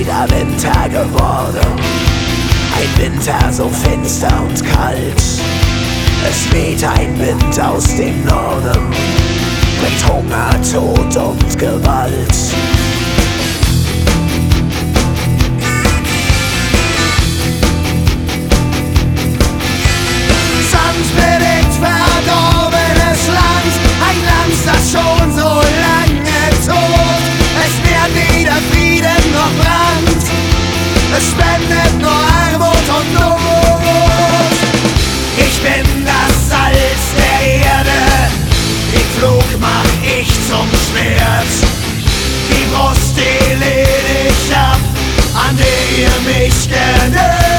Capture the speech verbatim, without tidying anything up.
wieder Winter geworden. Ein Winter so finster und kalt. Es weht ein Wind aus dem Norden, bringt Hunger, Tod und Gewalt. Sandbedeckt verdorbenes Land, ein Land, das schon so lange tot. Es nährt weder Frieden noch Brand, es spendet nur Armut und Not. Ich bin das Salz der Erde, den Flug mach ich zum Schwert. Die Brust, die lehn ich ab, an der ihr mich genötigt.